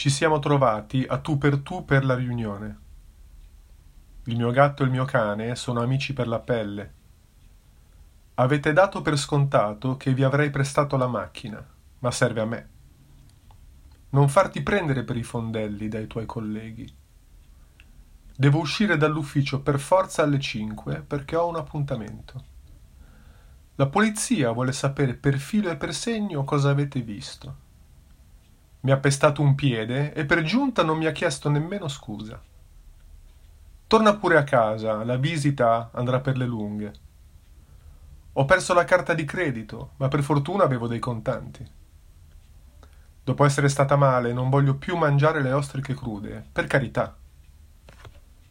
Ci siamo trovati a tu per la riunione. Il mio gatto e il mio cane sono amici per la pelle. Avete dato per scontato che vi avrei prestato la macchina, ma serve a me. Non farti prendere per i fondelli dai tuoi colleghi. Devo uscire dall'ufficio per forza alle 5 perché ho un appuntamento. La polizia vuole sapere per filo e per segno cosa avete visto. Mi ha pestato un piede e per giunta non mi ha chiesto nemmeno scusa. Torna pure a casa, la visita andrà per le lunghe. Ho perso la carta di credito, ma per fortuna avevo dei contanti. Dopo essere stata male, non voglio più mangiare le ostriche crude, per carità.